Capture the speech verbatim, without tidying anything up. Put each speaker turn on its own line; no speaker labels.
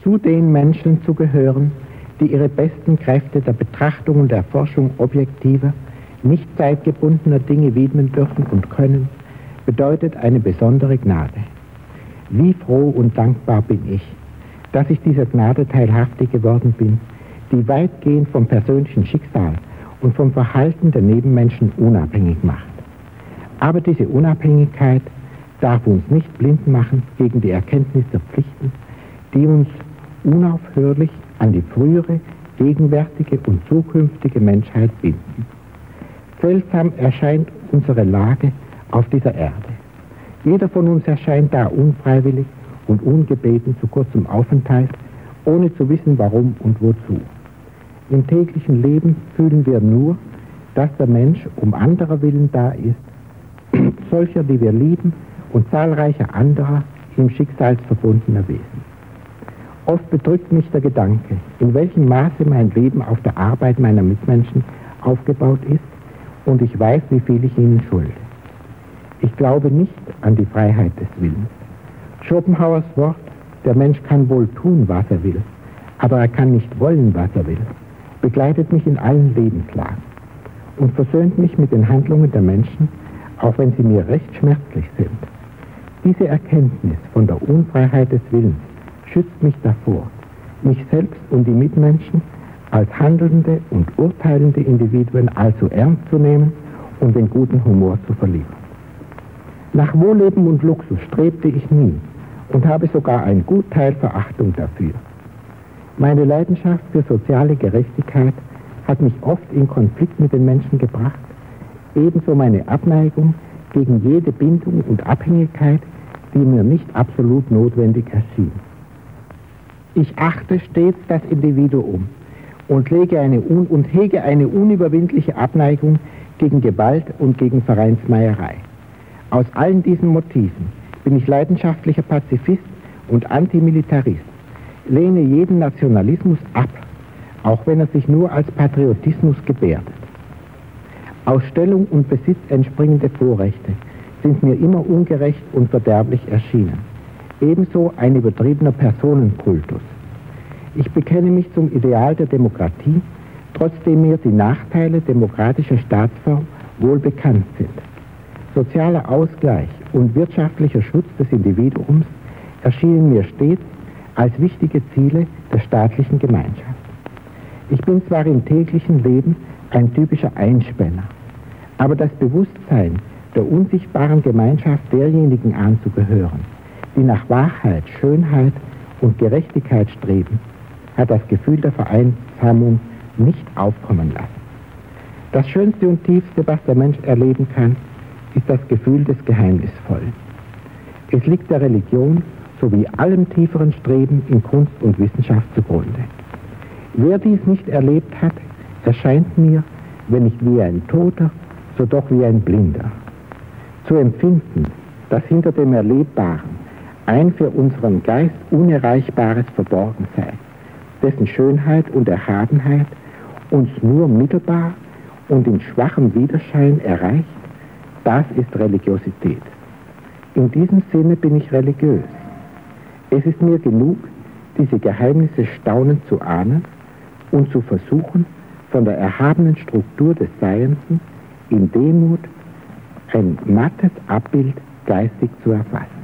zu den Menschen zu gehören, die ihre besten Kräfte der Betrachtung und der Forschung objektiver, nicht zeitgebundener Dinge widmen dürfen und können, bedeutet eine besondere Gnade. Wie froh und dankbar bin ich, dass ich dieser Gnade teilhaftig geworden bin, die weitgehend vom persönlichen Schicksal und vom Verhalten der Nebenmenschen unabhängig macht. Aber diese Unabhängigkeit darf uns nicht blind machen gegen die Erkenntnis der Pflichten, die uns unaufhörlich an die frühere, gegenwärtige und zukünftige Menschheit binden. Seltsam erscheint unsere Lage auf dieser Erde. Jeder von uns erscheint da unfreiwillig und ungebeten zu kurzem Aufenthalt, ohne zu wissen, warum und wozu. Im täglichen Leben fühlen wir nur, dass der Mensch um anderer willen da ist, solcher, die wir lieben, und zahlreicher anderer im schicksalsverbundener Wesen. Oft bedrückt mich der Gedanke, in welchem Maße mein Leben auf der Arbeit meiner Mitmenschen aufgebaut ist, und ich weiß, wie viel ich ihnen schulde. Ich glaube nicht an die Freiheit des Willens. Schopenhauers Wort, der Mensch kann wohl tun, was er will, aber er kann nicht wollen, was er will, begleitet mich in allen Lebenslagen und versöhnt mich mit den Handlungen der Menschen, auch wenn sie mir recht schmerzlich sind. Diese Erkenntnis von der Unfreiheit des Willens schützt mich davor, mich selbst und die Mitmenschen als handelnde und urteilende Individuen allzu ernst zu nehmen und den guten Humor zu verlieren. Nach Wohlleben und Luxus strebte ich nie und habe sogar einen Gutteil Verachtung dafür. Meine Leidenschaft für soziale Gerechtigkeit hat mich oft in Konflikt mit den Menschen gebracht, ebenso meine Abneigung gegen jede Bindung und Abhängigkeit, die mir nicht absolut notwendig erschien. Ich achte stets das Individuum und, lege eine un und hege eine unüberwindliche Abneigung gegen Gewalt und gegen Vereinsmeierei. Aus allen diesen Motiven bin ich leidenschaftlicher Pazifist und Antimilitarist, lehne jeden Nationalismus ab, auch wenn er sich nur als Patriotismus gebärdet. Aus Stellung und Besitz entspringende Vorrechte sind mir immer ungerecht und verderblich erschienen. Ebenso ein übertriebener Personenkultus. Ich bekenne mich zum Ideal der Demokratie, trotzdem mir die Nachteile demokratischer Staatsform wohl bekannt sind. Sozialer Ausgleich und wirtschaftlicher Schutz des Individuums erschienen mir stets als wichtige Ziele der staatlichen Gemeinschaft. Ich bin zwar im täglichen Leben ein typischer Einspänner, aber das Bewusstsein der unsichtbaren Gemeinschaft derjenigen anzugehören, die nach Wahrheit, Schönheit und Gerechtigkeit streben, hat das Gefühl der Vereinsamung nicht aufkommen lassen. Das Schönste und Tiefste, was der Mensch erleben kann, ist das Gefühl des Geheimnisvollen. Es liegt der Religion sowie allem tieferen Streben in Kunst und Wissenschaft zugrunde. Wer dies nicht erlebt hat, erscheint mir, wenn nicht wie ein Toter, so doch wie ein Blinder. Zu empfinden, dass hinter dem Erlebbaren ein für unseren Geist Unerreichbares verborgen sei, dessen Schönheit und Erhabenheit uns nur mittelbar und in schwachem Widerschein erreicht, das ist Religiosität. In diesem Sinne bin ich religiös. Es ist mir genug, diese Geheimnisse staunend zu ahnen und zu versuchen, von der erhabenen Struktur des Seienden in Demut ein mattes Abbild geistig zu erfassen.